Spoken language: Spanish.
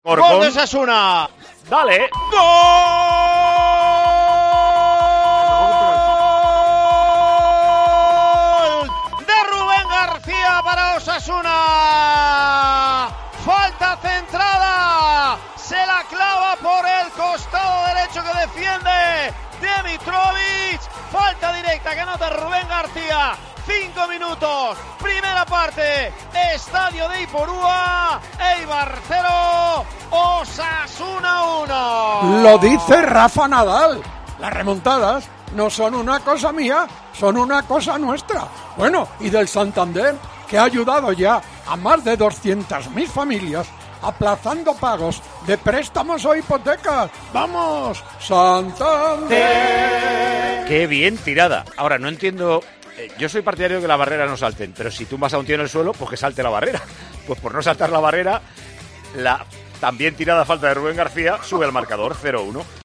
Gol de Osasuna. Dale. ¡Gol de Rubén García para Osasuna! Falta centrada. Se la clava por el costado derecho que defiende Dimitrovic. Falta directa que anota Rubén García. 5 minutos, primera parte, Estadio de Iporúa, Eibar 0, Osasuna 1. Lo dice Rafa Nadal, las remontadas no son una cosa mía, son una cosa nuestra. Bueno, y del Santander, que ha ayudado ya a más de 200.000 familias aplazando pagos de préstamos o hipotecas. ¡Vamos, Santander! ¡Qué bien tirada! Ahora, no entiendo... Yo soy partidario de que las barreras no salten, pero si tú vas a un tío en el suelo, pues que salte la barrera. Pues por no saltar la barrera, la también tirada falta de Rubén García sube al marcador 0-1.